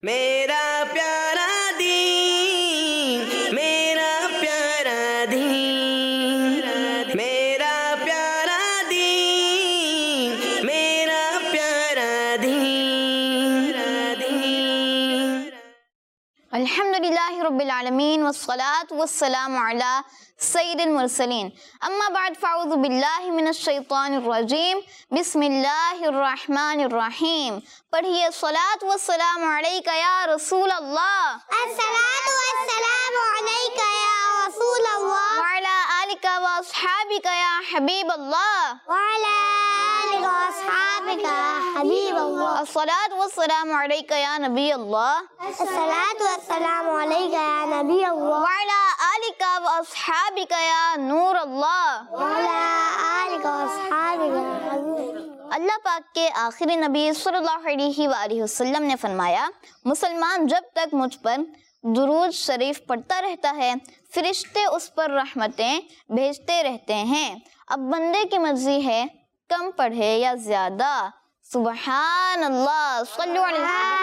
میرا پیارا دین، میرا پیارا دین، میرا پیارا دین، میرا پیارا دین۔ الحمدللہ رب العالمین والصلاة والسلام علی سید المرسلین، اما بعد فاعوذ باللہ من الشیطان الرجیم، بسم اللہ الرحمن الرحیم۔ پڑھیے الصلاة والسلام علیک یا رسول اللہ، الصلاۃ والسلام علیک یا رسول اللہ، وعلی آلک واصحابک یا حبیب اللہ، وعلی آلک واصحابک یا حبیب اللہ، الصلاة والسلام علیک یا نبی اللہ، الصلاۃ والسلام علیک یا نبی اللہ، وعلی آلک واصحابک یا نور اللہ۔ وعلی آلک واصحابک یا حبیب اللہ۔ اللہ پاک کے آخری نبی صلی اللہ علیہ وآلہ وسلم نے فرمایا، مسلمان جب تک مجھ پر درود شریف پڑھتا رہتا ہے فرشتے اس پر رحمتیں بھیجتے رہتے ہیں۔ اب بندے کی مرضی ہے کم پڑھے یا زیادہ۔ سبحان اللہ، صلو علی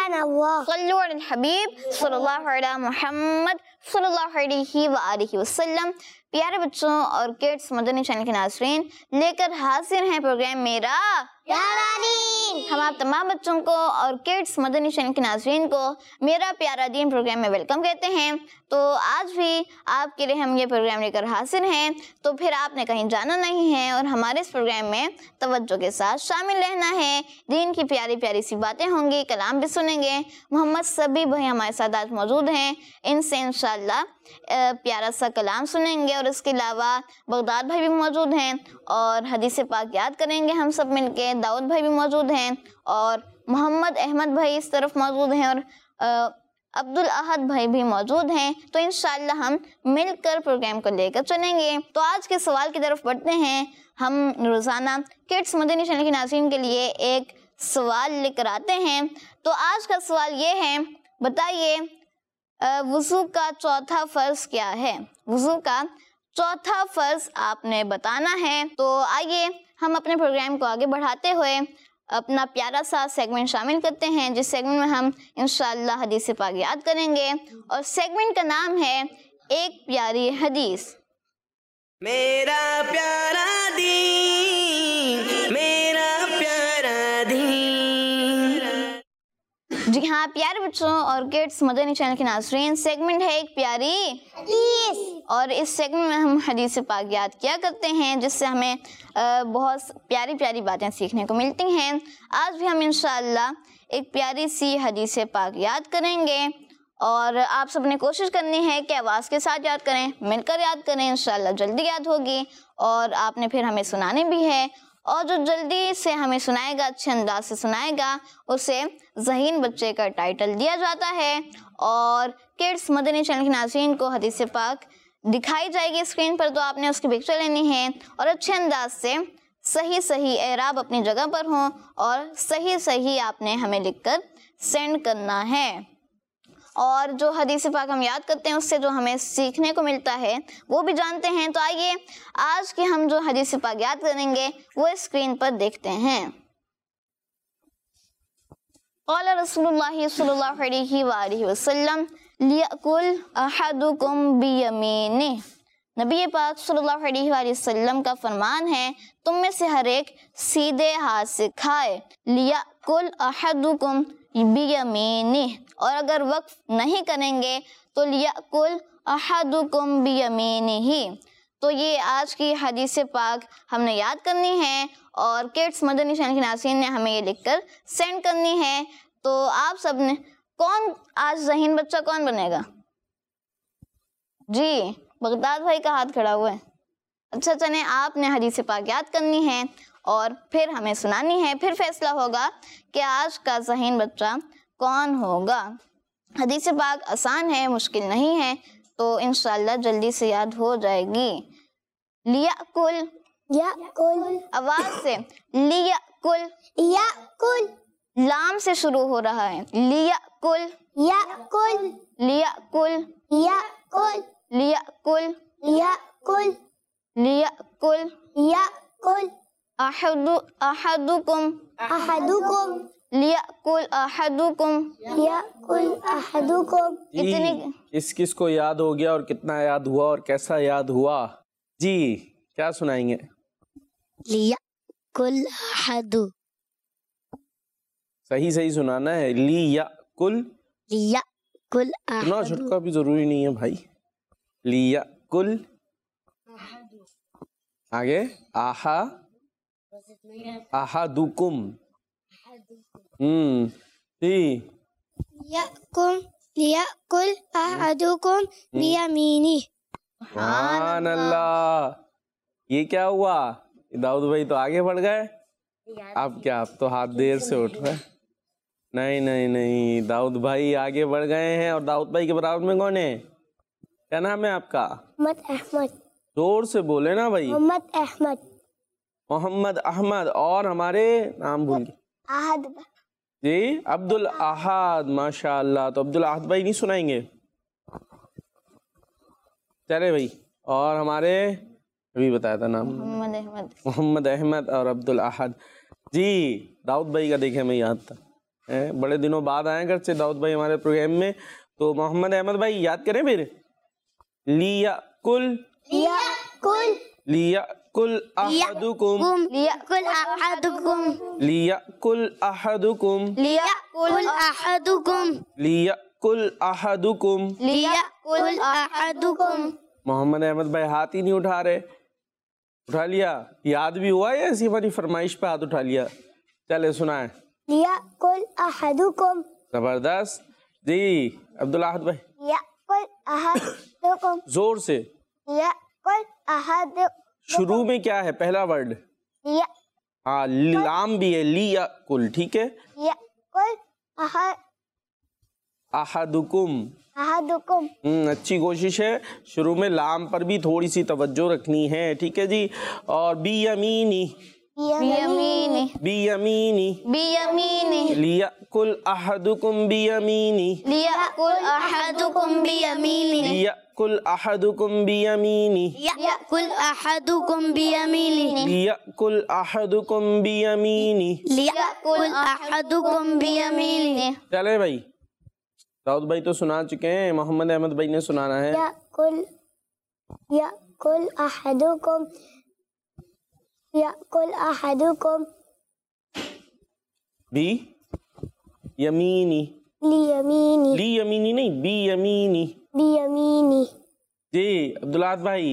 الحبیب صلی اللہ علیہ محمد صلی اللہ علیہ وآلہ وسلم۔ پیارے بچوں اور کڈس مدنی چینل کے ناظرین، لے کر حاضر ہیں پروگرام میرا پیارا دین۔ ہم آپ تمام بچوں کو اور کڈس مدنی چینل کے ناظرین کو میرا پیارا دین پروگرام میں ویلکم کہتے ہیں۔ تو آج بھی آپ کے لیے ہم یہ پروگرام لے کر حاضر ہیں، تو پھر آپ نے کہیں جانا نہیں ہے اور ہمارے اس پروگرام میں توجہ کے ساتھ شامل رہنا ہے۔ دین کی پیاری پیاری سی باتیں ہوں گی، کلام بھی سنیں گے۔ محمد سبی بھائی ہمارے ساتھ آج موجود ہیں، ان سے انشاءاللہ پیارا سا کلام سنیں گے، اور اس کے علاوہ بغداد بھائی بھی موجود ہیں اور حدیث پاک یاد کریں گے ہم سب مل کے۔ داؤد بھائی بھی موجود ہیں اور محمد احمد بھائی اس طرف موجود ہیں اور عبدالاحد بھائی بھی موجود ہیں۔ تو انشاءاللہ ہم مل کر پروگرام کو لے کر چلیں گے۔ تو آج کے سوال کی طرف بڑھتے ہیں۔ ہم روزانہ کڈس مدنی چینل کے ناظرین کے لیے ایک سوال لے کر آتے ہیں۔ تو آج کا سوال یہ ہے، بتائیے وضو کا چوتھا فرض کیا ہے؟ وضو کا چوتھا فرض آپ نے بتانا ہے۔ تو آئیے ہم اپنے پروگرام کو آگے بڑھاتے ہوئے اپنا پیارا سا سیگمنٹ شامل کرتے ہیں، جس سیگمنٹ میں ہم انشاءاللہ حدیث پاک یاد کریں گے، اور سیگمنٹ کا نام ہے ایک پیاری حدیث۔ میرا پیارا دین، میرا پیارا دین۔ جی ہاں پیارے بچوں اور کڈس مدنی چینل کے ناظرین، سیگمنٹ ہے ایک پیاری حدیث، اور اس سیگمنٹ میں ہم حدیث پاک یاد کیا کرتے ہیں، جس سے ہمیں بہت پیاری پیاری باتیں سیکھنے کو ملتی ہیں۔ آج بھی ہم انشاءاللہ ایک پیاری سی حدیث پاک یاد کریں گے، اور آپ سب نے کوشش کرنی ہے کہ آواز کے ساتھ یاد کریں، مل کر یاد کریں، انشاءاللہ جلدی یاد ہوگی، اور آپ نے پھر ہمیں سنانے بھی ہے، اور جو جلدی سے ہمیں سنائے گا، اچھے انداز سے سنائے گا، اسے ذہین بچے کا ٹائٹل دیا جاتا ہے۔ اور کڈس مدنی چینل کے ناظرین کو حدیث پاک دکھائی جائے گی اسکرین پر، تو آپ نے اس کی پکچر لینی ہے، اور اچھے انداز سے صحیح اعراب اپنی جگہ پر ہوں، اور صحیح آپ نے ہمیں لکھ کر سینڈ کرنا ہے۔ اور جو حدیث پاک ہم یاد کرتے ہیں، اس سے جو ہمیں سیکھنے کو ملتا ہے وہ بھی جانتے ہیں۔ تو آئیے آج کی ہم جو حدیث پاک یاد کریں گے وہ اسکرین پر دیکھتے ہیں۔ قال رسول اللہ صلی اللہ علیہ وآلہ وسلم لیأکل احدکم بیمینہ، نبی پاک صلی اللہ علیہ وآلہ وسلم کا فرمان ہے تم میں سے ہر ایک سیدھے ہاتھ سے کھائے۔ لیأکل احدکم بیمینہ، اور اگر وقف نہیں کریں گے تو لیأکل احدکم بیمینہ۔ تو یہ آج کی حدیث پاک ہم نے یاد کرنی ہے، اور کڈس مدنی چینل کے ناظرین نے ہمیں یہ لکھ کر سینڈ کرنی ہے۔ تو آپ سب نے کون آج ذہین بچہ کون بنے گا؟ جی بغداد بھائی کا ہاتھ کھڑا ہوا ہے۔ اچھا چلیں، آپ نے حدیث پاک یاد کرنی ہے اور پھر ہمیں سنانی ہے، پھر فیصلہ ہوگا کہ آج کا ذہین بچہ کون ہوگا۔ حدیث پاک آسان ہے، مشکل نہیں ہے، تو انشاءاللہ جلدی سے یاد ہو جائے گی۔ لیأکل، آواز سے، لیأکل، لام سے شروع ہو رہا ہے، لیأکل، لیأکل، لیأکل، لیأکل، احدکم लियाकुल अहदुकुम, याकुल अहदुकुम, इतनी किस किस को याद हो गया और कितना याद हुआ और कैसा याद हुआ? जी क्या सुनाएंगे? लियाकुल अहदु, सही सही सुनाना है। लियाकुल, लियाकुल सुना अहदु, छुटका भी जरूरी नहीं है भाई। लियाकुल, आगे आहा अहदुकुम, जी लियाकुल अहदुकुम बियमीनी। सुभान अल्लाह। ये क्या हुआ? दाऊद भाई तो आगे बढ़ गए। अब क्या, आप तो हाथ देर से उठ रहे। नहीं नहीं नहीं, दाऊद भाई आगे बढ़ गए हैं। और दाऊद भाई के बराबर में कौन है? क्या नाम है आपका? मोहम्मद अहमद, जोर से बोले ना भाई। मोहम्मद अहमद, मोहम्मद अहमद। और हमारे नाम भूल गए अहद, जी, अब्दुल अहद, माशाअल्लाह। तो अब्दुल अहद भाई नहीं सुनाएंगे? चले भाई। और हमारे अभी बताया था नाम, मोहम्मद अहमद। मोहम्मद अहमद और अब्दुल अहद। जी दाऊद भाई का देखे मैं याद था, बड़े दिनों बाद आए घर से दाऊद भाई हमारे प्रोग्राम में। तो मोहम्मद अहमद भाई याद करें फिर। लियाकुल, लियाकुल लियाकुल अहदुकुम, लियाकुल अहदुकुम, लियाकुल अहदुकुम, लियाकुल अहदुकुम, लियाकुल अहदुकुम। लियाकुल अहदुकुम। मोहम्मद अहमद भाई हाथ ही नहीं उठा रहे। उठा लिया? याद भी हुआ या ऐसी हमारी फरमाइश पे हाथ उठा लिया? चले सुनाए। लियाकुल अहदुकुम, जबरदस्त। जी अब्दुल अहद भाई लियाकुल अहदुकुम, जोर से। लियाकुल अहदुकुम, शुरू में क्या है पहला वर्ड? लिया हाँ लाम भी है, लियाकुल, ठीक है। लियाकुल अहदुकुम, अहदुकुम, अच्छी कोशिश है। शुरू में लाम पर भी थोड़ी सी तवज्जो रखनी है, ठीक है जी। और बियमीनी, बियमीनी, बियमीनी, बियमीनी, लियाकुल अहदुकुम बियमीनी, लियाकुल अहदुकुम बियमीनी, लियाकुल अहदुकुम बियमीनी, लियाकुल अहदुकुम बियमीनी, लियाकुल अहदुकुम बियमीनी। लियाकुल अहदुकुम बियमीनी। चले भाई, दाऊद भाई तो सुना चुके हैं, मोहम्मद अहमद भाई ने सुनाना है। याकुल अहदुकुम, याकुल अहदुकुम बी यमीनी, लियमीनी, ली यमीनी नहीं, बी यमीनी। बियमीनी। जी अब्दुल्लाह भाई।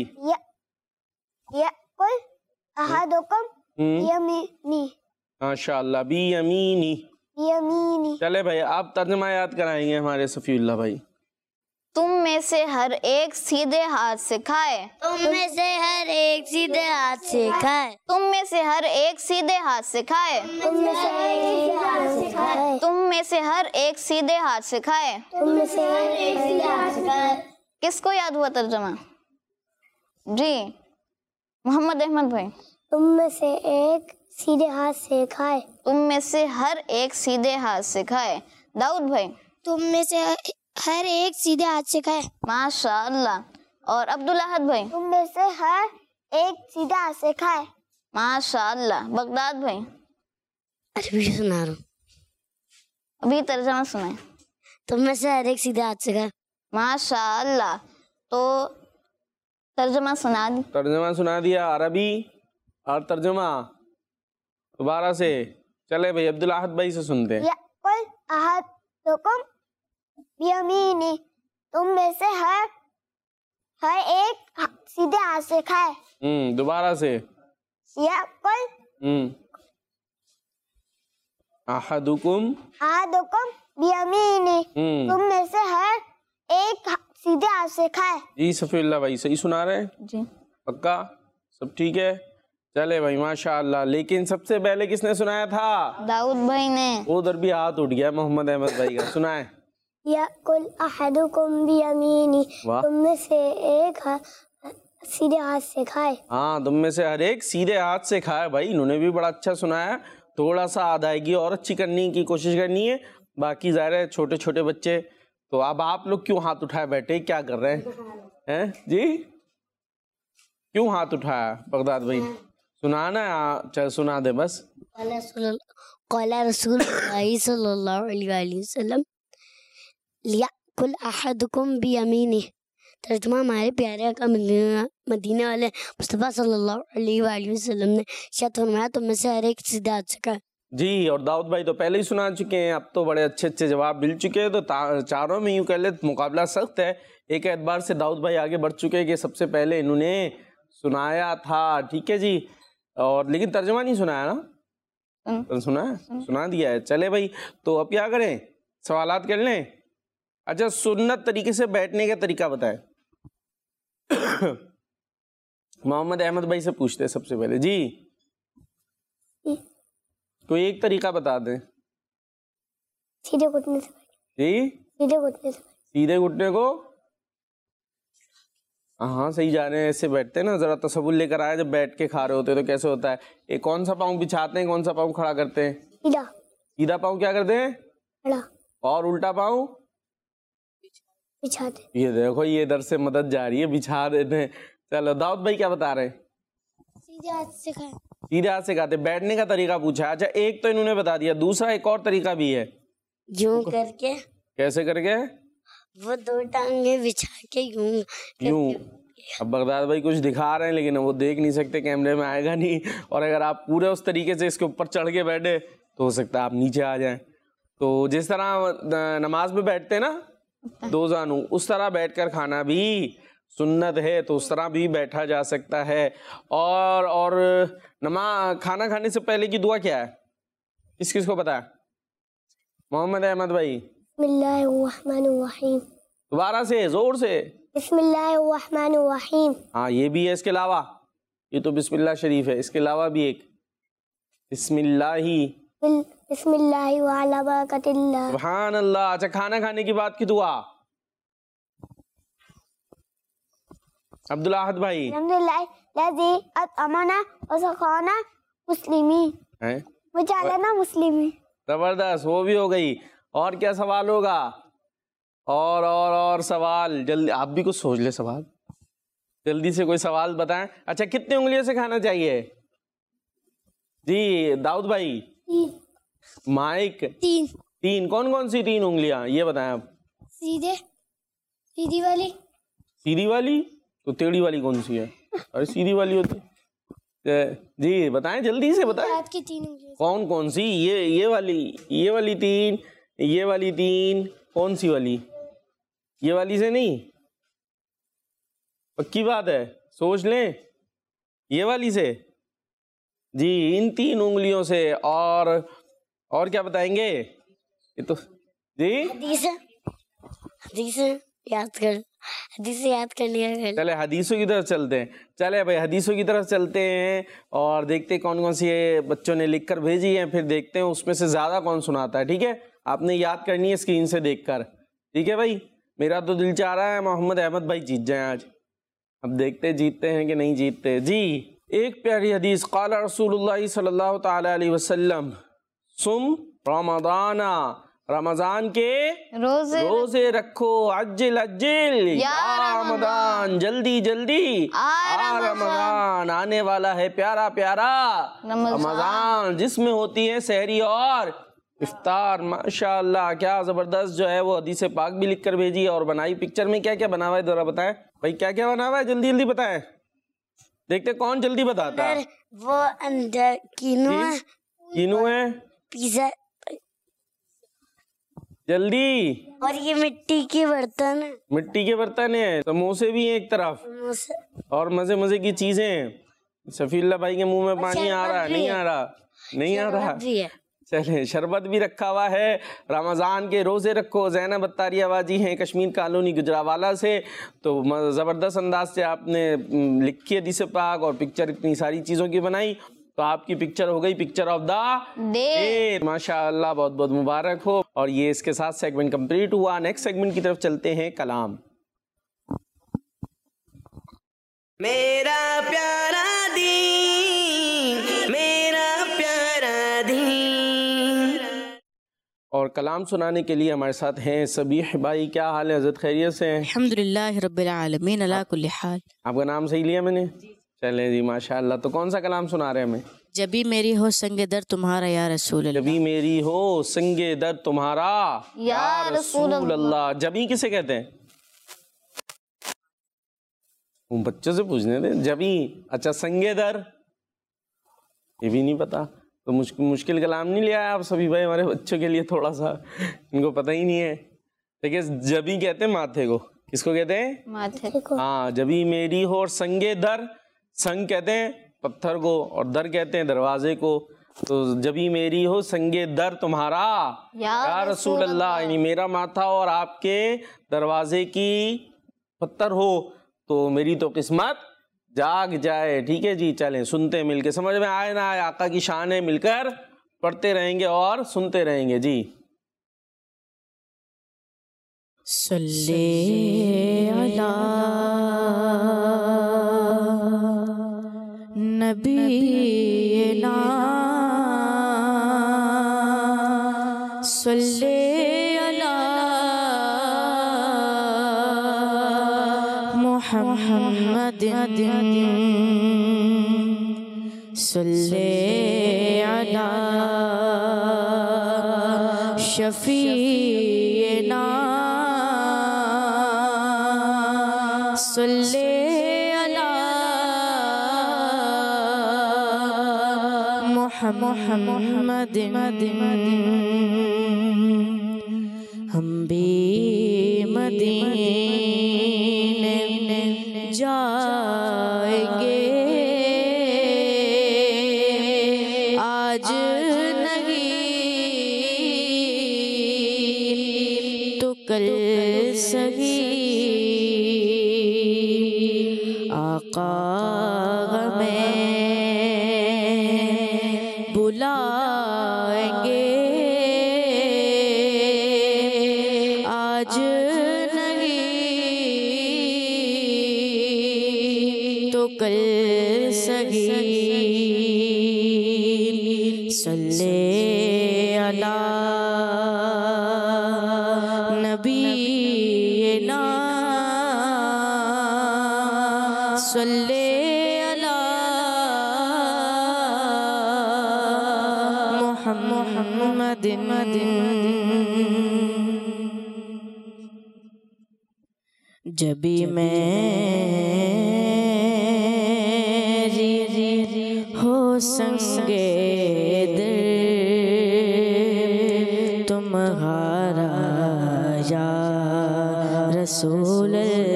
याकुल अहदुकुम बियमीनी, माशाअल्लाह, बी यमीनी। बियमीनी। चले भाई आप तर्जुमा याद कराएंगे हमारे सफीउल्लाह भाई। तुम में से हर एक सीधे हाथ से खाए, तुम में से हर एक सीधे हाथ से खाए, तुम में से हर एक सीधे हाथ से खाए, तुम में से हर एक सीधे हाथ से खाए, तुम में से हर एक सीधे हाथ से खाए। तुम में से हर एक सीधे हाथ से खाए। किसको याद हुआ तर्जुमा? जी मोहम्मद अहमद भाई। तुम में से एक सीधे हाथ से खाए, तुम में से हर एक सीधे हाथ से खाए। दाऊद भाई। तुम में से हर एक सीधे हाथ से खाए, माशाअल्लाह। और अब्दुल अहद भाई। तुम में से हर एक सीधे हाथ से खाए। माशाअल्लाह। बगदाद भाई। अरबी सुना रहा हूँ। अभी तर्जुमा सुनाए। तुम में से हर एक सीधे हाथ से खाए। माशाअल्लाह। तो तर्जुमा सुना दी। तर्जुमा सुना दिया, अरबी और तर्जुमा दोबारा से। चले भाई अब्दुल अहद भाई से सुनते हैं। याकुल अहदुकुम बियमीनी, तुम में से हर एक सीधे हाथ से खाए। दोबारा से। याकुल अहदुकुम अहदुकुम बियमीनी, तुम में से हर एक सीधे हाथ से खाए। जी सफीउल्लाह भाई सही सुना रहे हैं? जी पक्का सब ठीक है? चले भाई माशाअल्लाह। लेकिन सबसे पहले किसने सुनाया था? दाऊद भाई ने। उधर भी हाथ उठ गया मोहम्मद अहमद भाई का। सुनाए। याकुल अहदुकुम बियमीनी, वाह। तुम में से एक सीधे हाथ से खाए। हाँ तुम में से हर एक सीधे हाथ से खाए। भाई इन्होंने भी बड़ा अच्छा सुनाया। थोड़ा सा अदायगी और अच्छी करने की कोशिश करनी है। बाकी ज़ाहिर है छोटे छोटे बच्चे, तो अब आप लोग क्यों हाथ उठाए बैठे, क्या कर रहे हैं जी? क्यों हाथ उठाया बगदाद भाई? سنانا ہے؟ چل سنا دے بس. قال رسول اللہ صلی اللہ علیہ وآلہ وسلم لیأکل احدکم بیمینہ. ترجمہ ہمارے پیارے آقا مدینہ والے مصطفیٰ صلی اللہ علیہ وآلہ وسلم نے ارشاد فرمایا تم میں سے ہر ایک سیدھے ہاتھ سے کھائے. جی. اور داؤد بھائی تو پہلے ہی سنا چکے ہیں, اب تو بڑے اچھے اچھے جواب مل چکے ہیں. تو چاروں میں یوں کہہ لیں مقابلہ سخت ہے. ایک اعتبار سے داؤد بھائی آگے بڑھ چکے ہیں کہ سب سے پہلے انہوں نے سنایا تھا. ٹھیک ہے جی. اور لیکن ترجمہ نہیں سنایا نا؟ سنا ہے, سنا دیا ہے. چلے بھائی, تو اب کیا کریں, سوالات کر لیں. اچھا, سنت طریقے سے بیٹھنے کا طریقہ بتائیں. محمد احمد بھائی سے پوچھتے ہیں سب سے پہلے. جی کوئی ایک طریقہ بتا دیں. سیدھے گھٹنے سے. جی سیدھے گھٹنے سے. سیدھے گھٹنے کو, ہاں صحیح جا رہے ہیں. ایسے بیٹھتے ہیں نا, ذرا تصور لے کر آئے. جب بیٹھ کے کھا رہے ہوتے ہیں تو کیسے ہوتا ہے؟ ایک کون سا پاؤں بچھاتے ہیں, کون سا پاؤں کھڑا کرتے ہیں؟ سیدھا. سیدھا پاؤں کیا کرتے ہیں؟ کھڑا. اور الٹا پاؤں بچھاتے. یہ دیکھو, یہ ادھر سے مدد جا رہی ہے, بچھا دیتے ہیں. چلو داؤد بھائی کیا بتا رہے ہیں؟ سیدھے ہاتھ سے کھائے. سیدھے ہاتھ سے کھاتے. بیٹھنے کا طریقہ پوچھا. اچھا ایک تو انہوں نے بتا دیا, دوسرا ایک اور طریقہ بھی ہے. یوں کر کے. کیسے کر کے؟ وہ دو ٹانگیں بچھا کے یوں. اب بغداد بھائی کچھ دکھا رہے ہیں لیکن وہ دیکھ نہیں سکتے, کیمرے میں آئے گا نہیں. اور اگر آپ پورے اس طریقے سے اس کے اوپر چڑھ کے بیٹھے تو ہو سکتا ہے آپ نیچے آ جائیں. تو جس طرح نماز میں بیٹھتے ہیں نا دو زانو, اس طرح بیٹھ کر کھانا بھی سنت ہے. تو اس طرح بھی بیٹھا جا سکتا ہے. اور کھانا کھانے سے پہلے کی دعا کیا ہے, کس کس کو پتا ہے؟ محمد احمد بھائی. بسم اللہ الرحمن الرحیم. دوبارہ سے زور سے. بسم اللہ الرحمن الرحیم. ہاں یہ بھی ہے. اس کے علاوہ یہ تو بسم اللہ شریف ہے, اس کے علاوہ بھی ایک بسم اللہ. بسم اللہ وعلی برکت اللہ. سبحان اللہ. اچھا کھانا کھانے کی بات کی دعا عبدالاحد بھائی. الحمدللہ الذی اطعمنا وسقانا مسلمین. وجعلنا مسلمین. زبردست, وہ بھی ہو گئی. اور کیا سوال ہوگا؟ اور سوال جلدی, آپ بھی کچھ سوچ لے سوال, جلدی سے کوئی سوال بتائیں. اچھا کتنے انگلیوں سے کھانا چاہیے؟ جی داؤد بھائی. مائک. تین. کون کون سی 3 انگلیاں یہ بتائیں آپ. سیدھی والی. سیدھی والی تو ٹیڑھی والی کون سی ہے؟ ارے سیدھی والی ہوتی. جی بتائیں جلدی سے بتائیں. ہاتھ کی 3 انگلیاں. کون سی؟ یہ والی 3, یہ والی 3, کون سی والی؟ یہ والی سے نہیں, پکی بات ہے, سوچ لیں. یہ والی سے. جی ان 3 انگلیوں سے. اور کیا بتائیں گے؟ یہ تو جی حدیث یاد کر لیا. چلے حدیثوں کی طرف چلتے ہیں. چلے بھائی حدیثوں کی طرف چلتے ہیں اور دیکھتے ہیں کون کون سی بچوں نے لکھ کر بھیجی ہیں. پھر دیکھتے ہیں اس میں سے زیادہ کون سناتا ہے. ٹھیک ہے, آپ نے یاد کرنی ہے اسکرین سے دیکھ کر. ٹھیک ہے بھائی, میرا تو دل چاہ رہا ہے محمد احمد بھائی جیت جائیں آج. اب دیکھتے جیتتے ہیں کہ نہیں جیتتے. جی ایک پیاری حدیث. قال رسول اللہ صلی اللہ تعالی علیہ وسلم سم رمضان, رمضان کے روزے رکھو. عجل یا رمضان, جلدی جلدی آ رمضان, آنے والا ہے پیارا پیارا رمضان, جس میں ہوتی ہے سحری اور افطار. ماشاءاللہ کیا زبردست جو ہے وہ حدیث پاک بھی لکھ کر بھیجی اور بنائی. پکچر میں کیا کیا بنا ہوا ہے ذرا بتائیں بھائی, کیا کیا بنا ہوا ہے, جلدی جلدی بتائیں. دیکھتے کون جلدی بتاتا ہے. وہ اندر کینو ہے, پیزا, جلدی. اور یہ مٹی کے برتن. مٹی کے برتن ہیں, سموسے بھی ہیں ایک طرف, اور مزے مزے کی چیزیں. شفیع اللہ بھائی کے منہ میں پانی آ رہا ہے, نہیں آ رہا. چلیں شربت بھی رکھا ہوا ہے. رمضان کے روزے رکھو. زینب اتاری آواجی ہیں کشمیر کالونی گجراوالا سے. تو زبردست انداز سے آپ نے لکھی حدیث پاک اور پکچر اتنی ساری چیزوں کی بنائی. تو آپ کی پکچر ہو گئی پکچر آف دا ڈے. ماشاءاللہ بہت بہت مبارک ہو. اور یہ اس کے ساتھ سیگمنٹ کمپلیٹ ہوا. نیکسٹ سیگمنٹ کی طرف چلتے ہیں. کلام. میرا پیارا دین, میرا پیارا دین. اور کلام سنانے کے لیے ہمارے ساتھ ہیں صبیح بھائی. کیا حال ہے حضرت, خیریت سے ہیں؟ الحمدللہ رب العالمین علی کل حال. آپ کا نام صحیح لیا میں نے؟ چلیں جی ماشاء اللہ. تو کون سا کلام سنا رہے ہیں ہمیں؟ جبھی میری ہو سنگ در تمہارا یا رسول اللہ. جبھی میری ہو سنگ در تمہارا یا رسول اللہ. جبھی کسے کہتے ہیں؟ بچوں سے پوچھنے تھے. جبھی اچھا سنگ در یہ بھی نہیں پتا. تو مشکل کلام نہیں لیا ہے آپ سبھی بھائی ہمارے بچوں کے لیے تھوڑا سا, ان کو پتہ ہی نہیں ہے. دیکھیے جبھی کہتے ہیں ماتھے کو. کس کو کہتے ہیں؟ ماتھے. ہاں جبھی میری ہو اور سنگ در, سنگ کہتے ہیں پتھر کو اور در کہتے ہیں دروازے کو. تو جبھی میری ہو سنگ در تمہارا یا رسول اللہ, یعنی میرا ماتھا اور آپ کے دروازے کی پتھر ہو تو میری تو قسمت جاگ جائے. ٹھیک ہے جی, چلیں سنتے مل کے. سمجھ میں آئے نہ آئے, آقا کی شان ہے, مل کر پڑھتے رہیں گے اور سنتے رہیں گے جی. صلی علی نبینا صلی علی محمد صلی علی شفیعنا صلی علی محمد. ہم بھی مدینے جائیں گے آج نہیں تو کل سہی. آقا ہمیں بلائیں گے آج نہیں تو کل سہی. صلی علی نبینا صلی علی محمد. جبھی میری ہو سنگ در تمہارا یا رسول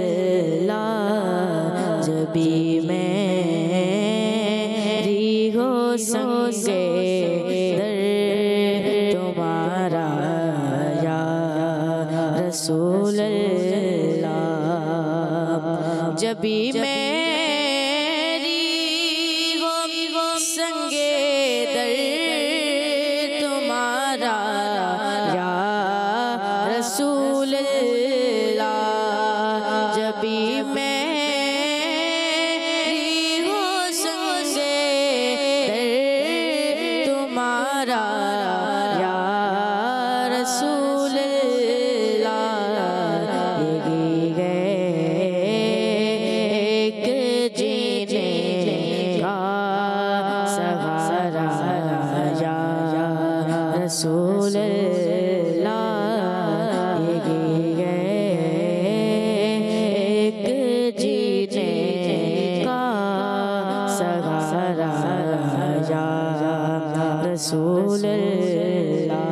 اللہ. جبھی میری ہو سنگ در تمہارا یا رسول اللہ. جبھی میری ہو سنگ در تمہارا یا رسول اللہ. جبھی میری ہو سنگ در تمہارا یا رسول اللہ. یہ ایک جینے کا سہارا یا رسول اللہ. یہ ایک جینے کا سہارا یا رسول اللہ.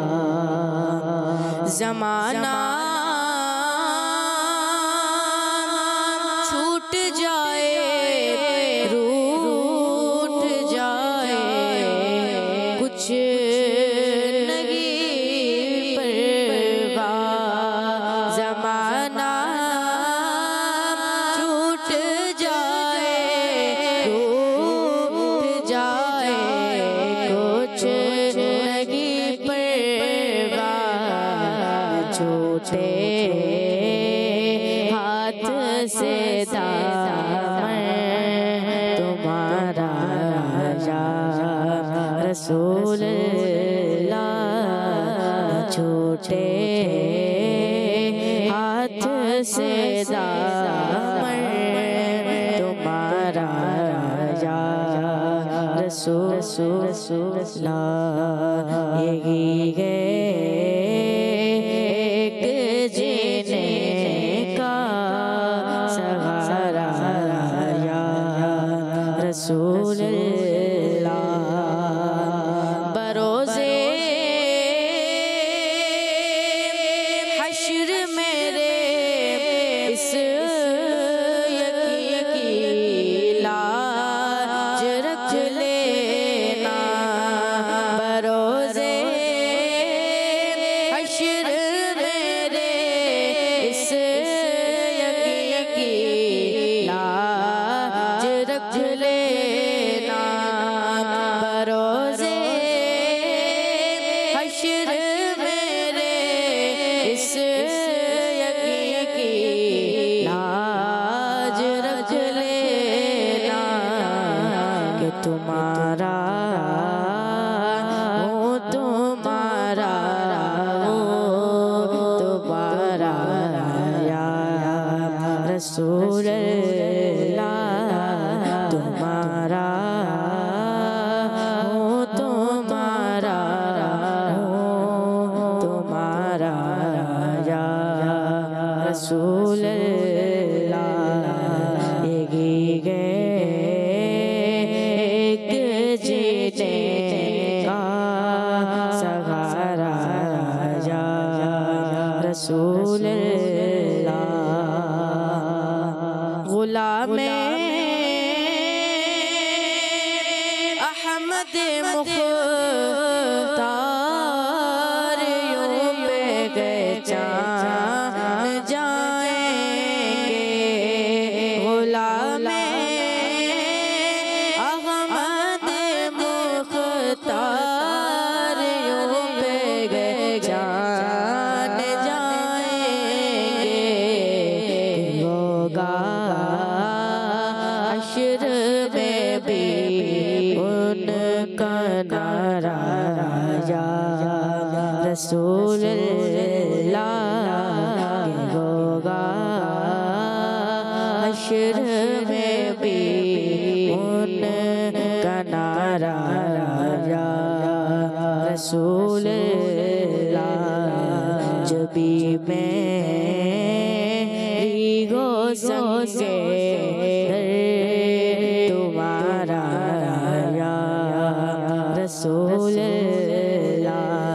زمانہ چھوٹ جائے روٹ جائے کچھ نہیں پرواہ. زمانہ چھوٹ جائے روٹ جائے کچھ نہیں پرواہ. چھوٹے ہاتھ سے دامن تمہارا یا رسول اللہ. چھوٹے ہاتھ سے دامن تمہارا رسول اللہ یہی ہے ایک جینے کا سہارا یا رسول اللہ بروزے حشر میرے اس یکی لاج رکھ لینا بروزے حشر میرے اس یکی لاج رکھ لینا بروزے حشر میرے اس یکی لاج رکھ لینا کہ تمہارا ہوں تمہارا ہوں تمہارا یا رسول اللہ تمہارا ہوں تمہارا ہوں تمہارا یا رسول اللہ یہی ہے ایک جینے کا سہارا یا رسول اللہ غلام احمد مختار یوں پہ گئے جان جائیں گے غلام احمد مختار یوں پہ گئے جان جائیں گے ہوگا حشر میں بھی ان کا نعرہ یا رسول اللہ ہوگا حشر میں بھی ان کا نعرہ یا رسول اللہ جبھی میری گو سنگے تمہارا یا رسول اللہ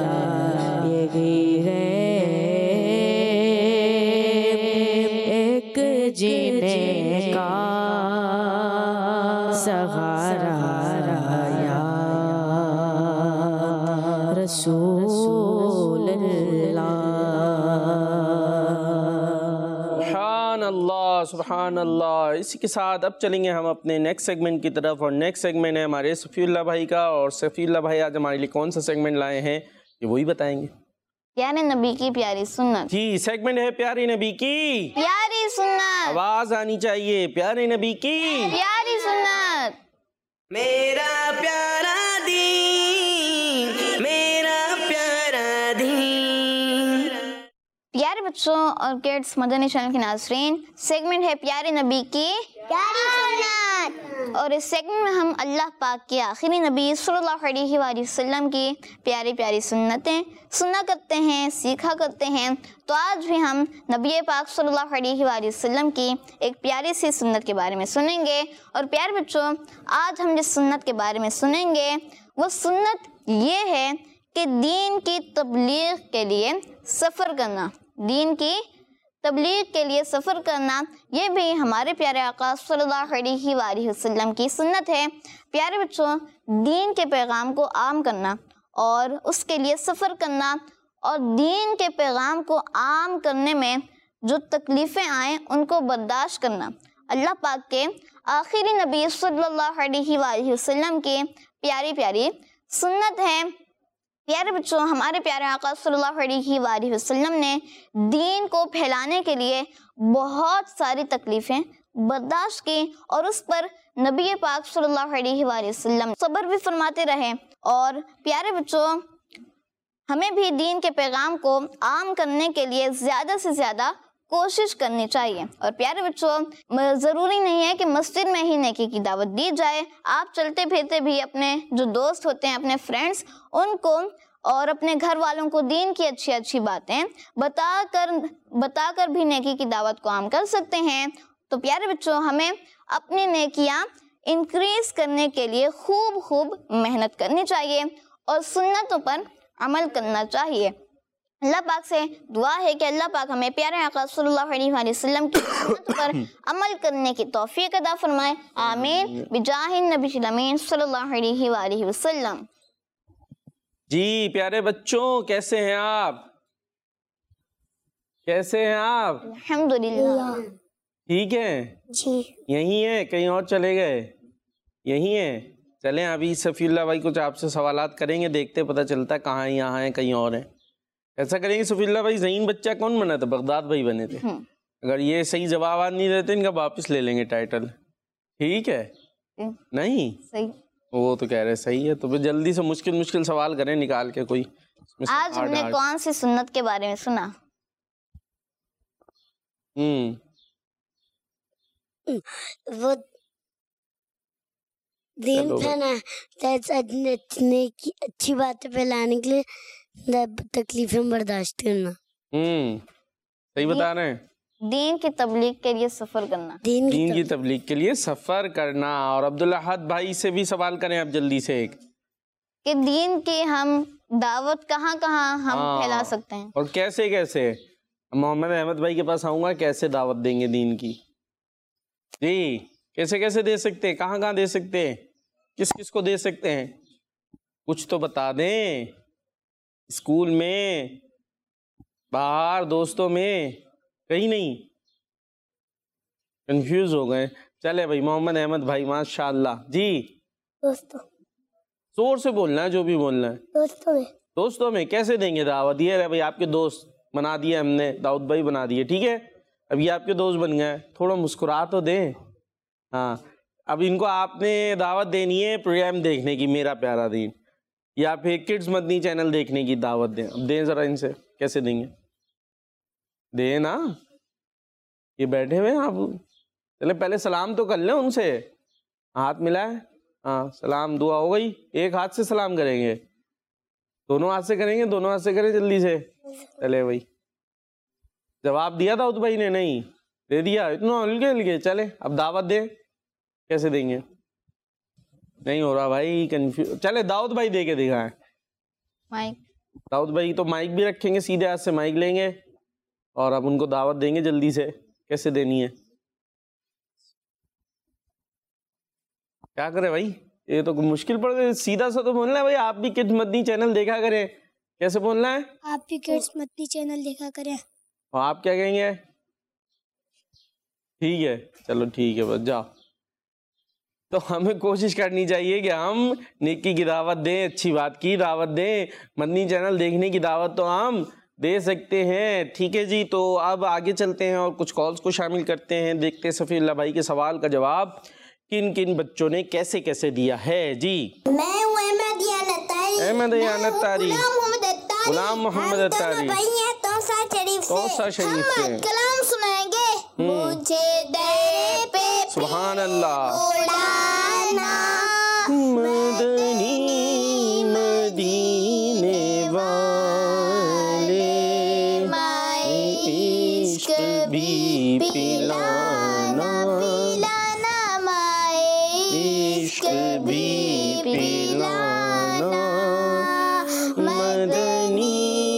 یہی ہے ایک جینے کا سہارا یا رسول اللہ سبحان اللہ اسی کے ساتھ اب چلیں گے ہم اپنے نیکسٹ سیگمنٹ کی طرف اور نیکسٹ سیگمنٹ ہے ہمارے صفی اللہ بھائی کا اور صفی اللہ بھائی آج ہمارے لیے کون سا سیگمنٹ لائے ہیں یہ وہی بتائیں گے پیارے نبی کی پیاری سنت جی سیگمنٹ ہے پیارے نبی کی پیاری سنت آواز آنی چاہیے پیارے نبی کی پیاری سنت میرا پیارا دین میرا پیارا دین پیارے بچوں اور کڈس مدنی چینل کے ناظرین سیگمنٹ ہے پیارے نبی کی پیاری سنت اور اس سیگمنٹ میں ہم اللہ پاک کے آخری نبی صلی اللہ علیہ وآلہ وسلم کی پیاری پیاری سنتیں سنا کرتے ہیں سیکھا کرتے ہیں تو آج بھی ہم نبی پاک صلی اللہ علیہ وآلہ وسلم کی ایک پیاری سی سنت کے بارے میں سنیں گے اور پیارے بچوں آج ہم جس سنت کے بارے میں سنیں گے وہ سنت یہ ہے کہ دین کی تبلیغ کے لیے سفر کرنا دین کی تبلیغ کے لیے سفر کرنا یہ بھی ہمارے پیارے آقا صلی اللہ علیہ وآلہ وسلم کی سنت ہے پیارے بچوں دین کے پیغام کو عام کرنا اور اس کے لیے سفر کرنا اور دین کے پیغام کو عام کرنے میں جو تکلیفیں آئیں ان کو برداشت کرنا اللہ پاک کے آخری نبی صلی اللہ علیہ وآلہ وسلم کی پیاری پیاری سنت ہے پیارے بچوں ہمارے پیارے آقا صلی اللہ علیہ وآلہ وسلم نے دین کو پھیلانے کے لیے بہت ساری تکلیفیں برداشت کی اور اس پر نبی پاک صلی اللہ علیہ وآلہ وسلم صبر بھی فرماتے رہے اور پیارے بچوں ہمیں بھی دین کے پیغام کو عام کرنے کے لیے زیادہ سے زیادہ کوشش کرنی چاہیے. اور پیارے بچوں ضروری نہیں ہے کہ مسجد میں ہی نیکی کی دعوت دی جائے. آپ چلتے پھرتے بھی اپنے جو دوست ہوتے ہیں, اپنے فرینڈس, ان کو اور اپنے گھر والوں کو دین کی اچھی اچھی باتیں بتا کر بھی نیکی کی دعوت کو عام کر سکتے ہیں. تو پیارے بچوں ہمیں اپنی نیکیاں انکریز کرنے کے لیے خوب محنت کرنی چاہیے اور سنتوں پر عمل کرنا چاہیے. اللہ پاک سے دعا ہے کہ اللہ پاک ہمیں پیارے آقا صلی اللہ علیہ وآلہ وسلم کی سنت پر عمل کرنے کی توفیق عطا فرمائے. آمین بجاہ النبی الامین صلی اللہ علیہ وآلہ وسلم. جی پیارے بچوں کیسے ہیں آپ؟ کیسے ہیں آپ؟ الحمدللہ ٹھیک ہے. جی یہی ہے کہیں اور چلے گئے؟ یہی ہے. چلیں ابھی صفی اللہ بھائی کچھ آپ سے سوالات کریں گے, دیکھتے پتہ چلتا ہے کہاں یہاں ہیں کہیں اور ہیں. ایسا کریں گے صفی اللہ بھائی, ذہین بچہ کون بنا تھا؟ بغداد بھائی بنے تھے. اگر یہ صحیح جواب نہیں دیتے ان کا واپس لے لیں گے ٹائٹل. ٹھیک ہے نہیں؟ صحیح. وہ تو کہہ رہے صحیح ہے. تو پھر جلدی سے مشکل سوال کریں نکال کے کوئی. آج ہم نے کون سی سنت کے بارے میں سنا؟ وہ دین تھا نا, اچھی باتیں پھیلانے کے لیے تکلیفیں برداشت کرنا. صحیح بتا رہے ہیں. دین کی تبلیغ کے لیے سفر کرنا. دین کی تبلیغ کے لیے سفر کرنا. اور عبدالاحد بھائی سے بھی سوال کریں آپ جلدی سے ایک, کہ دین کی ہم دعوت کہاں ہم پھیلا سکتے ہیں اور کیسے. محمد احمد بھائی کے پاس آؤں گا, کیسے دعوت دیں گے دین کی؟ جی کیسے دے سکتے ہیں, کہاں دے سکتے ہیں, کس کو دے سکتے ہیں؟ کچھ تو بتا دیں. اسکول میں, باہر, دوستوں میں, کہیں نہیں؟ کنفیوز ہو گئے. چلے بھائی محمد احمد بھائی ماشاء اللہ. جی زور سے بولنا ہے جو بھی بولنا ہے. دوستوں میں کیسے دیں گے دعوت؟ یہ رہے بھائی آپ کے دوست بنا دیے ہم نے, داؤد بھائی بنا دیے. ٹھیک ہے اب یہ آپ کے دوست بن گئے, تھوڑا مسکرا تو دیں. ہاں اب ان کو آپ نے دعوت دینی ہے پروگرام دیکھنے کی, میرا پیارا دین, یا پھر کڈز مدنی چینل دیکھنے کی دعوت دیں. اب دیں ذرا ان سے, کیسے دیں گے؟ دیں نا, یہ بیٹھے ہوئے ہیں آپ. چلے پہلے سلام تو کر لیں ان سے, ہاتھ ملائے. ہاں سلام دعا ہو گئی. ایک ہاتھ سے سلام کریں گے, دونوں ہاتھ سے کریں گے؟ دونوں ہاتھ سے کریں جلدی سے. چلے بھائی جواب دیا داؤد بھائی نے؟ نہیں دے دیا, اتنا ہلکے. چلے اب دعوت دیں, کیسے دیں گے؟ نہیں ہو رہا بھائی, کنفیوز. چلے داؤد بھائی دے کے دکھائیں. مائک داؤد بھائی تو مائک بھی رکھیں گے, سیدھے ہاتھ سے مائک لیں گے اور اب ان کو دعوت دیں گے جلدی سے. کیسے دینی ہے؟ کیا کرے بھائی, یہ تو مشکل پڑ گئی. سیدھا سا تو بولنا ہے بھائی, آپ بھی کڈز مدنی چینل دیکھا کریں. کیسے بولنا ہے؟ آپ بھی کڈز مدنی چینل دیکھا کریں. اور آپ کیا کہیں گے؟ ٹھیک ہے چلو ٹھیک ہے بس جاؤ. تو ہمیں کوشش کرنی چاہیے کہ ہم نیکی کی دعوت دیں, اچھی بات کی دعوت دیں. مدنی چینل دیکھنے کی دعوت تو ہم دے سکتے ہیں. ٹھیک ہے جی, تو اب آگے چلتے ہیں اور کچھ کالز کو شامل کرتے ہیں. دیکھتے ہیں صفی اللہ بھائی کے سوال کا جواب کن بچوں نے کیسے دیا ہے. جی میں ہوں احمد دیانت تاری, غلام محمد اتاری, توسا شریف سے کلام سنائیں گے. مجھے در پہ سبحان اللہ. اڑانا مدنی مدینے والے, عشق بھی پلانا, عشق بھی پلانا, مدنی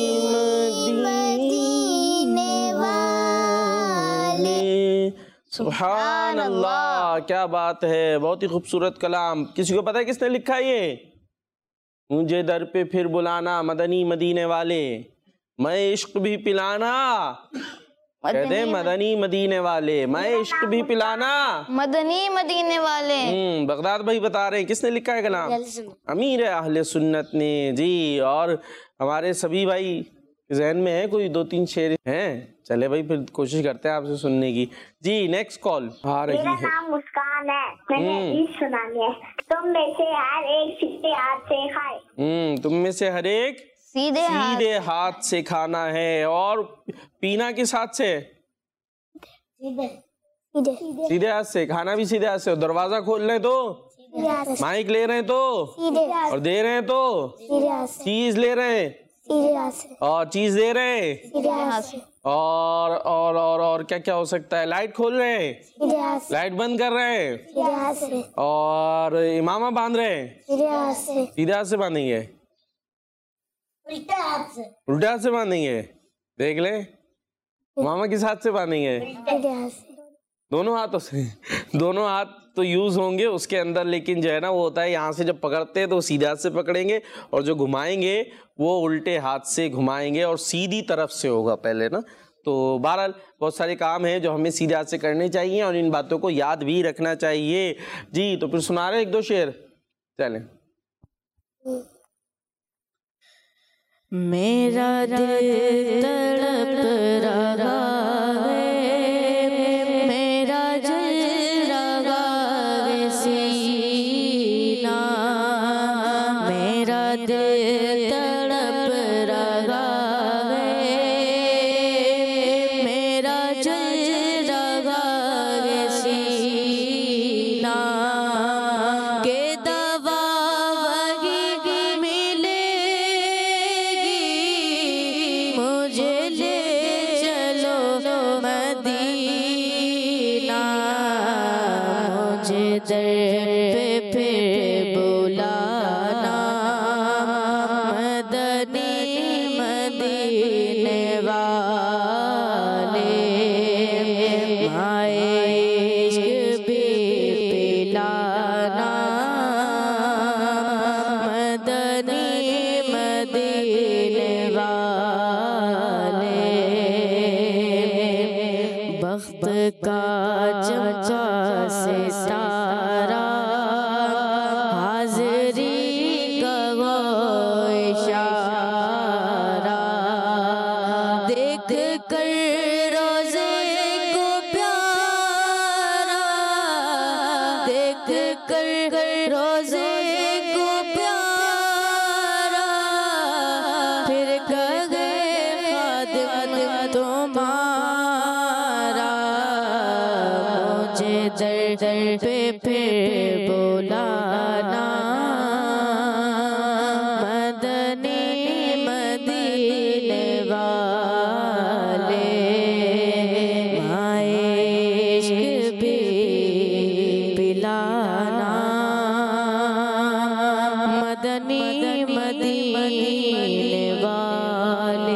مدینے والے. سبحان اللہ, کیا بات ہے, بہت ہی خوبصورت کلام. کسی کو پتہ ہے کس نے لکھا یہ؟ مجھے در پہ پھر بلانا مدنی مدینے والے, میں عشق بھی پلانا. کہتے ہیں مدنی مدینے والے, میں عشق بھی پلانا, مدنی مدینے والے. بغداد بھائی بتا رہے ہیں کس نے لکھا ہے کلام؟ امیر اہل سنت نے. جی اور ہمارے سبھی بھائی ذہن میں ہے کوئی 2-3 شعر ہیں؟ چلے بھائی پھر کوشش کرتے ہیں آپ سے سننے کی. جی نیکسٹ کال آ رہی ہے. میرا نام مسکان ہے, میں نے حدیث سنانی ہے. تم میں سے ہر ایک سیدھے ہاتھ سے کھائے. تم میں سے ہر ایک سیدھے ہاتھ سے کھانا ہے, اور پینا کس ہاتھ سے؟ सीधे हाथ से, खाना भी सीधे हाथ से, दरवाजा खोल रहे हैं तो, माइक ले रहे हैं तो, और दे रहे हैं तो, चीज ले रहे हैं और चीज दे रहे हैं, और क्या क्या हो सकता है, लाइट खोल रहे हैं, लाइट बंद कर रहे हैं, और इमामा बांध रहे हैं, सीधे हाथ से बांधेंगे, उल्टे हाथ से बांधेंगे, देख ले मामा किस हाथ से बांधेंगे, दोनों हाथों से, दोनों हाथ तो यूज होंगे उसके अंदर, लेकिन जो है ना वो होता है यहाँ से जब पकड़ते हैं तो सीधे हाथ से पकड़ेंगे, और जो घुमाएंगे वो उल्टे हाथ से घुमाएंगे और सीधी तरफ से होगा पहले ना। तो बहरहाल बहुत सारे काम हैं जो हमें सीधे हाथ से करने चाहिए और इन बातों को याद भी रखना चाहिए जी। तो फिर सुना रहे एक दो शेर, चलें। मेरा दिल तड़प रहा है, मेरा जल रहा है सीना, मेरा दिल तड़प रहा है, मेरा जल रहा है सीना, के दवा वही मिले मुझे ले चलो मदीना, मुझे दर पे फिर बुलाना, मदनी मदीने वाले, माए इश्क भी पिलाना, मदनी मदीने वाले, बख्त का चमचा सितारा, हाज़री का वो इशारा, देख कर रोज़े को प्यारा, देख कर रोज़े को प्यारा, फिर कहे खादिम तुम्हारा, मुझे दर दर पे फिर बुलाना, मदनी मदीने वाले, माए इश्क भी पिलाना, मदनी मदीने वाले।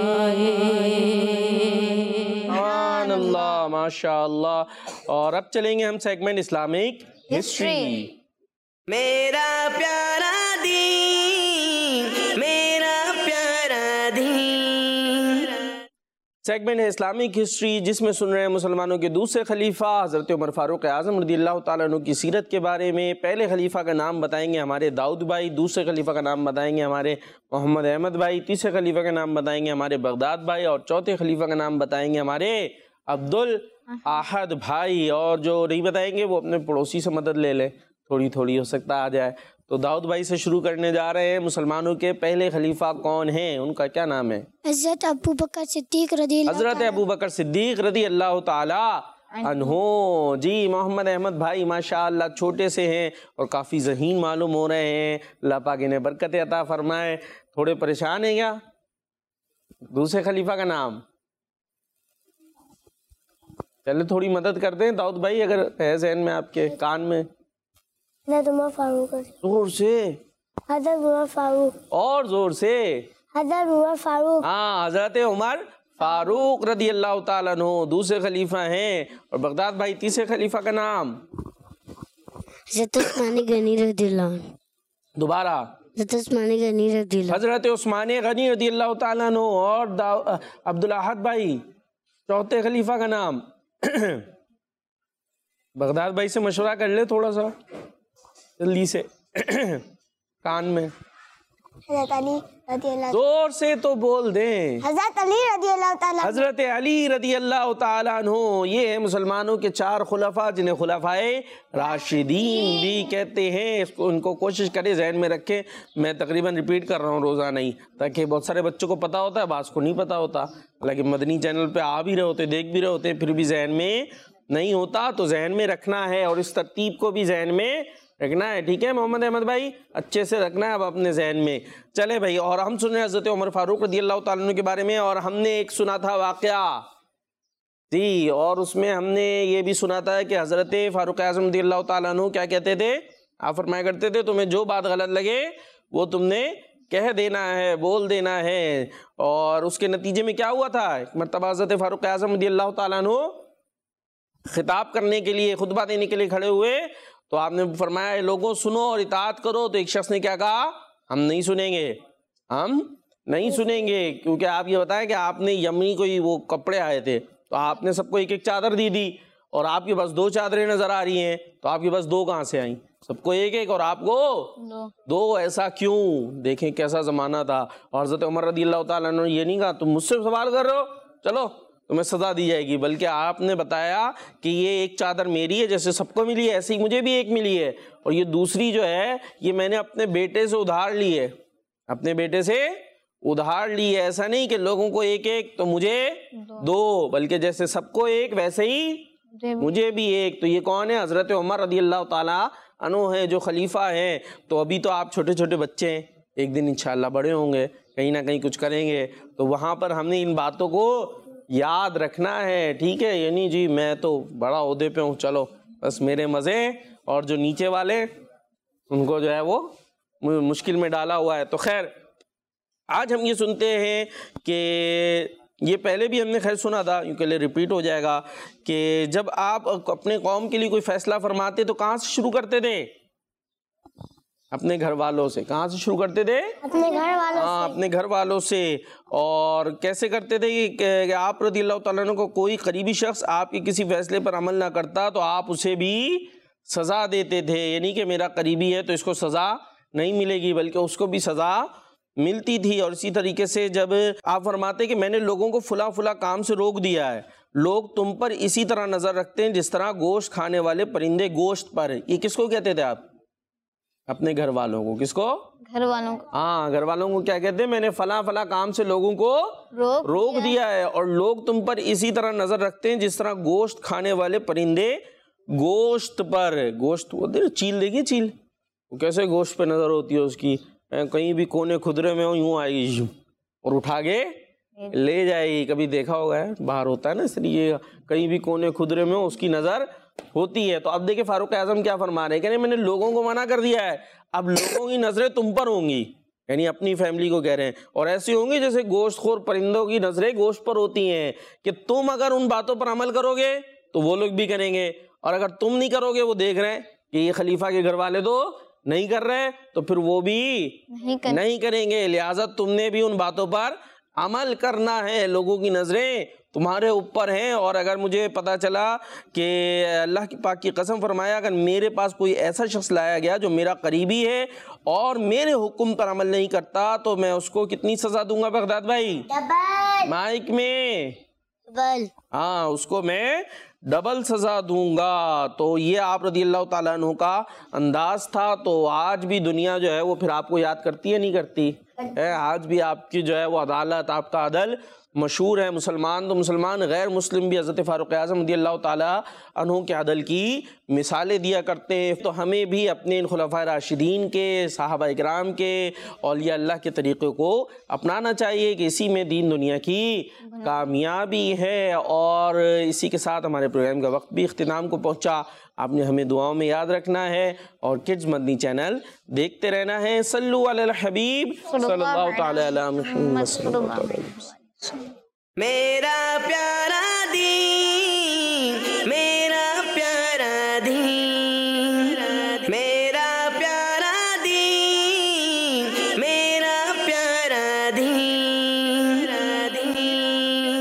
सुभान अल्लाह, माशाअल्लाह। और अब चलेंगे हम सेगमेंट इस्लामिक हिस्ट्री। मेरा प्यारा दीन, मेरा प्यारा दीन। सेगमेंट है इस्लामिक हिस्ट्री, जिसमें सुन रहे हैं मुसलमानों के दूसरे खलीफा हज़रत उमर फारूक आज़म रज़ियल्लाहु ताला अन्हु की सीरत के बारे में। पहले खलीफा का नाम बताएंगे हमारे दाऊद भाई, दूसरे खलीफा का नाम बताएंगे हमारे मोहम्मद अहमद भाई, तीसरे खलीफा का नाम बताएंगे हमारे बगदाद भाई, और चौथे खलीफा का नाम बताएंगे हमारे अब्दुल आहद भाई। और जो नहीं बताएंगे वो अपने पड़ोसी से मदद ले लें, थोड़ी थोड़ी हो सकता आ जाए। तो दाऊद भाई से शुरू करने जा रहे हैं। मुसलमानों के पहले खलीफा कौन हैं, उनका क्या नाम है? हज़रत अबू बकर सिद्दीक़ हज़रत अबू बकर सिद्दीक़ रज़ी अल्लाह ताला अन्हो जी। मोहम्मद अहमद भाई माशाअल्लाह छोटे से हैं और काफ़ी ज़हीन मालूम हो रहे हैं, अल्लाह पाक इन्हें बरकत अता फरमाए। थोड़े परेशान हैं क्या? दूसरे खलीफा का नाम चले थोड़ी मदद कर दें दाऊद भाई, अगर है ज़हन में आपके कान में। हज़रत उमर फारूक, जोर से, हज़रत उमर फारूक, और जोर से। हज़रत उमर फारूक, हाँ, हज़रत उमर फारूक रज़ी अल्लाह ताला अन्हु दूसरे खलीफा हैं। और बगदाद भाई तीसरे खलीफा का नाम? हज़रत उस्मान गनी रज़ियल्लाहु अन्हु। दोबारा? हज़रत उस्मान गनी रज़ियल्लाहु, हज़रत उस्मान गनी रज़ी अल्लाह ताला अन्हु। और अब्दुल अहद भाई चौथे खलीफा का नाम? बगदाद भाई से मशवरा कर ले थोड़ा सा जल्दी से कान में। हज़रत अली रज़ियल्लाहु, जोर से तो बोल दें। हज़रत अली रज़ियल्लाहु ताला, हज़रत अली रज़ी अल्लाह ताला अन्हु। ये हैं मुसलमानों के चार खुलफा, जिन्हें खुलफाए राशिदीन भी कहते हैं। इसको उनको कोशिश करें जहन में रखें। मैं तकरीबन रिपीट कर रहा हूँ रोज़ाना ही, ताकि बहुत सारे बच्चों को पता होता है, बास को नहीं पता होता। हालांकि मदनी चैनल पे आ भी रहे होते, देख भी रहे होते, फिर भी जहन में نہیں ہوتا تو ذہن میں رکھنا ہے اور اس ترتیب کو بھی ذہن میں رکھنا ہے. ٹھیک ہے محمد احمد بھائی, اچھے سے رکھنا ہے اب اپنے ذہن میں. چلے بھائی, اور ہم سن رہے ہیں حضرت عمر فاروق رضی اللہ تعالیٰ عنہ کے بارے میں, اور ہم نے ایک سنا تھا واقعہ جی, اور اس میں ہم نے یہ بھی سنا تھا کہ حضرت فاروق اعظم رضی اللہ تعالیٰ عنہ کیا کہتے تھے, آپ فرمایا کرتے تھے تمہیں جو بات غلط لگے وہ تم نے کہہ دینا ہے, بول دینا ہے. اور اس کے نتیجے میں کیا ہوا تھا, ایک مرتبہ حضرت فاروق اعظم رضی اللہ تعالیٰ عنہ خطاب کرنے کے لیے, خطبہ دینے کے لیے کھڑے ہوئے, تو آپ نے فرمایا لوگوں سنو اور اطاعت کرو. تو ایک شخص نے کیا کہا, ہم نہیں سنیں گے, ہم نہیں سنیں گے. کیونکہ آپ یہ بتائیں کہ آپ نے یمنی کوئی وہ کپڑے آئے تھے, تو آپ نے سب کو ایک ایک چادر دی, اور آپ کے پاس 2 چادریں نظر آ رہی ہیں, تو آپ کے پاس 2 کہاں سے آئیں, سب کو ایک ایک اور آپ کو 2. ایسا کیوں؟ دیکھیں کیسا زمانہ تھا. اور حضرت عمر رضی اللہ تعالیٰ عنہ نے یہ نہیں کہا تم مجھ سے سوال کر رہے ہو, چلو تمہیں سزا دی جائے گی, بلکہ آپ نے بتایا کہ یہ ایک چادر میری ہے, جیسے سب کو ملی ہے ایسے ہی مجھے بھی ایک ملی ہے, اور یہ دوسری جو ہے یہ میں نے اپنے بیٹے سے ادھار لی ہے, اپنے بیٹے سے ادھار لی ہے. ایسا نہیں کہ لوگوں کو ایک ایک تو مجھے 2, بلکہ جیسے سب کو ایک ویسے ہی مجھے بھی ایک. تو یہ کون ہے, حضرت عمر رضی اللہ تعالیٰ عنہ ہیں جو خلیفہ ہیں. تو ابھی تو آپ چھوٹے چھوٹے بچے ہیں, ایک دن انشاءاللہ بڑے ہوں گے, کہیں نہ کہیں کچھ کریں گے, تو وہاں پر ہم نے ان باتوں کو یاد رکھنا ہے. ٹھیک ہے, یعنی جی میں تو بڑا عہدے پہ ہوں, چلو بس میرے مزے, اور جو نیچے والے ان کو جو ہے وہ مشکل میں ڈالا ہوا ہے. تو خیر آج ہم یہ سنتے ہیں کہ یہ پہلے بھی ہم نے خیر سنا تھا, یوں کہ لے ریپیٹ ہو جائے گا, کہ جب آپ اپنے قوم کے لیے کوئی فیصلہ فرماتے تو کہاں سے شروع کرتے تھے, اپنے گھر والوں سے. کہاں سے شروع کرتے تھے, اپنے گھر والوں سے. ہاں اپنے گھر والوں سے. اور کیسے کرتے تھے کہ آپ رضی اللہ تعالیٰ عنہ کو کوئی قریبی شخص آپ کے کسی فیصلے پر عمل نہ کرتا تو آپ اسے بھی سزا دیتے تھے, یعنی کہ میرا قریبی ہے تو اس کو سزا نہیں ملے گی بلکہ اس کو بھی سزا ملتی تھی. اور اسی طریقے سے جب آپ فرماتے کہ میں نے لوگوں کو فلاں فلاں کام سے روک دیا ہے, لوگ تم پر اسی طرح نظر رکھتے ہیں جس طرح گوشت کھانے والے پرندے گوشت پر. یہ کس کو کہتے تھے آپ, اپنے گھر والوں کو. کس کو, گھر والوں کو. ہاں گھر والوں کو کیا کہتے ہیں, میں نے فلاں فلاں کام سے لوگوں کو روک دیا ہے, اور لوگ تم پر اسی طرح نظر رکھتے ہیں جس طرح گوشت کھانے والے پرندے گوشت پر. گوشت چیل دیکھیے, چیل وہ کیسے گوشت پہ نظر ہوتی ہے اس کی, کہیں بھی کونے خدرے میں ہو یوں آئے گی اور اٹھا کے لے جائے گی. کبھی دیکھا ہوگا ہے, باہر ہوتا ہے نا, اس لیے کہیں بھی کونے خدرے میں ہو اس کی نظر ہوتی ہے. تو اب دیکھیں فاروق اعظم کیا فرما رہے ہیں, کہ میں نے لوگوں کو منع کر دیا ہے, اب لوگوں کی نظریں تم پر ہوں گی, یعنی اپنی فیملی کو کہہ رہے ہیں, اور ایسی ہوں گی جیسے گوشت خور پرندوں کی نظریں گوشت پر ہوتی ہیں, کہ تم اگر ان باتوں پر عمل کرو گے تو وہ لوگ بھی کریں گے, اور اگر تم نہیں کرو گے, وہ دیکھ رہے ہیں کہ یہ خلیفہ کے گھر والے تو نہیں کر رہے, تو پھر وہ بھی نہیں کریں گے. لہٰذا تم نے بھی ان باتوں پر عمل کرنا ہے, لوگوں کی نظریں تمہارے اوپر ہیں. اور اگر مجھے پتا چلا کہ اللہ کی پاک کی قسم فرمایا, اگر میرے پاس کوئی ایسا شخص لایا گیا جو میرا قریبی ہے اور میرے حکم پر عمل نہیں کرتا, تو میں اس کو کتنی سزا دوں گا بغداد بھائی, مائک میں, ہاں اس کو میں ڈبل سزا دوں گا. تو یہ آپ رضی اللہ تعالیٰ عنہ کا انداز تھا. تو آج بھی دنیا جو ہے وہ پھر آپ کو یاد کرتی ہے نہیں کرتی ہے, آج بھی آپ کی جو ہے وہ عدالت, آپ کا عدل مشہور ہے. مسلمان تو مسلمان, غیر مسلم بھی حضرت فاروق اعظم رضی اللہ تعالیٰ عنہ کے عدل کی مثالیں دیا کرتے ہیں. تو ہمیں بھی اپنے ان خلفائے راشدین کے, صحابہ اکرام کے, اولیاء اللہ کے طریقے کو اپنانا چاہیے, کہ اسی میں دین دنیا کی کامیابی ہے. اور اسی کے ساتھ ہمارے پروگرام کا وقت بھی اختتام کو پہنچا. آپ نے ہمیں دعاؤں میں یاد رکھنا ہے, اور کڈز مدنی چینل دیکھتے رہنا ہے. صلو علی الحبیب صلی اللہ تعالی علی محمد صلی اللہ علیہ وسلم. میرا پیارا دین, میرا پیارا دین.